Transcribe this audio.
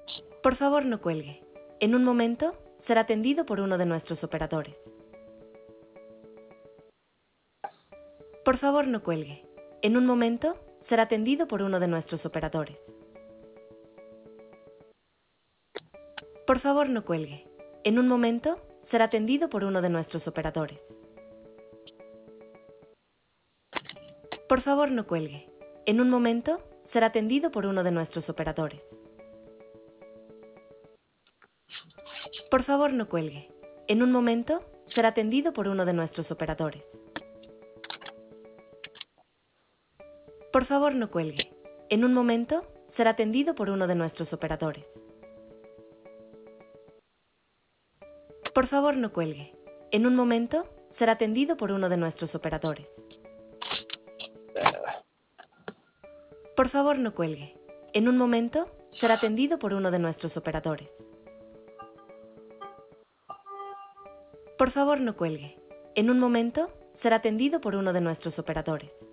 Por favor, no cuelgue. En un momento, será atendido por uno de nuestros operadores. Por favor, no cuelgue. En un momento, será atendido por uno de nuestros operadores. Por favor, no cuelgue. En un momento, será atendido por uno de nuestros operadores. Por favor, no cuelgue. En un momento, será atendido por uno de nuestros operadores. Por favor, no cuelgue. En un momento, será atendido por uno de nuestros operadores. Por favor, no cuelgue. En un momento, será atendido por uno de nuestros operadores. Por favor, no cuelgue. En un momento, será atendido por uno de nuestros operadores. Por favor, no cuelgue. En un momento, será atendido por uno de nuestros operadores. Por favor, no cuelgue. En un momento, será atendido por uno de nuestros operadores.